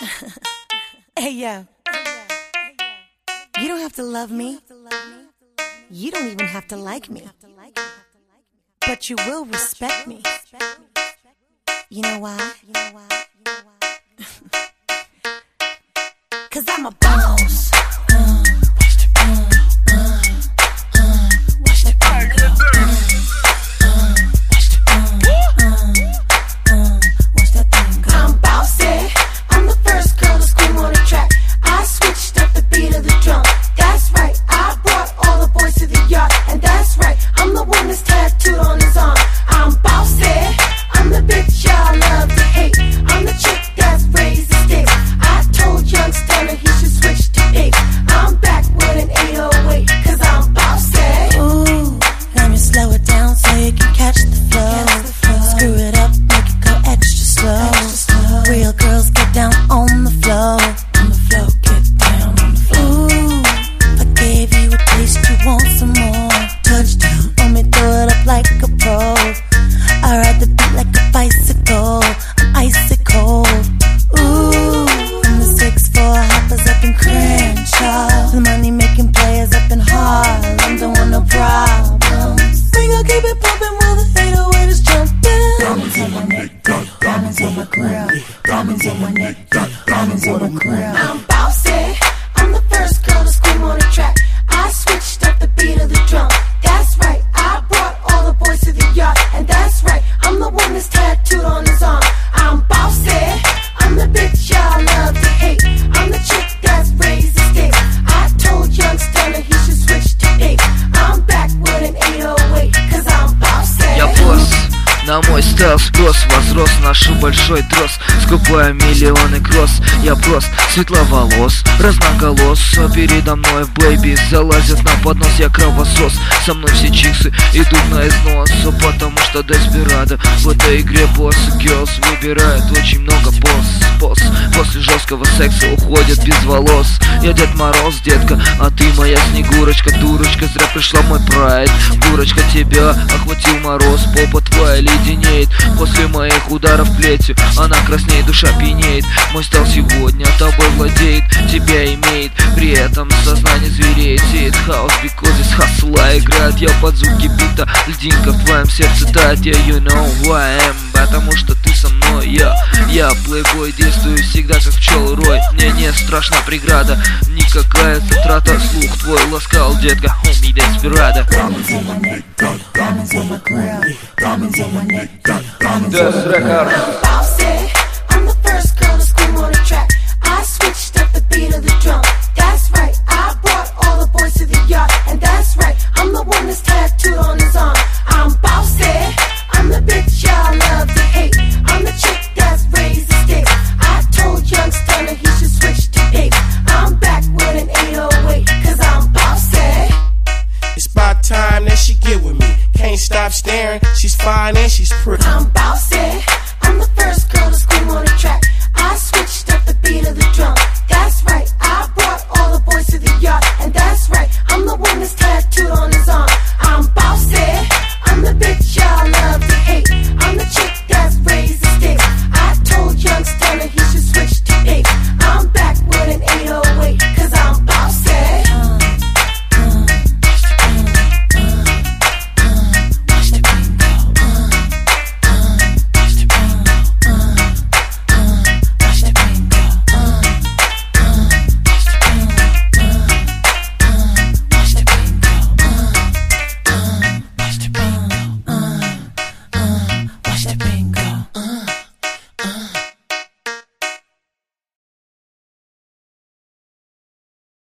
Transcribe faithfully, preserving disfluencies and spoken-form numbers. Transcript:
Hey yo, you don't have to love me. You don't even have to like me. But you will respect me. You know why? Cause I'm a boss. Diamonds on my neck, diamonds on my crown. I'm bossy. I'm the first girl to scream on the track. I switched up the beat of the drum. That's right. I brought all the boys to the yard, and that's right. I'm the one that's tattooed on his arm. I'm bossy. I'm the bitch y'all love to hate. I'm the chick that's raised the stakes. I told young Stunner he should switch to eight. I'm back with an eight oh eight, cause I'm bossy. Я босс. На мой стал спрос, возрос наш большой трос, скупая миллионы кросс. Я прост, светловолос, разноголос. Передо мной бэйби залазят на поднос, я кровосос. Со мной все чиксы идут на износ, потому что Деспирадо в этой игре босс. Girls выбирает очень много босс. Босс после жесткого секса уходит без волос. Я Дед Мороз, детка, а ты моя Снегурочка. Дурочка, зря пришла мой прайд. Дурочка, тебя охватил мороз, попа твоя леденеет после моих ударов плетью. Она краснеет, душа пьянеет. Мой стал сегодня тобой владеет, тебя имеет, при этом сознание звереет. Сеет хаос, because из хасла играет. Я под звуки бита, льдинка в твоем сердце тает. Я you know who I am, потому что ты со мной. Я, я плейбой, действую всегда как пчел рой. Мне не страшна преграда, никакая затрата. Слух твой ласкал, детка, homie Деспирадо. Death Record. I'm the first girl to scream on the track. I switched up the beat of the drum. That's right. I brought all the boys to the yard, and that's right. I'm the one that's tattooed on his arm. I'm bossy. I'm the bitch y'all love to hate. I'm the chick that's raised the stakes. I told young Stunner he should switch to eight. I'm back with an eight oh eight, cause I'm bossy. It's about time that she get with me. Can't stop staring, she's fine and she's pretty. I'm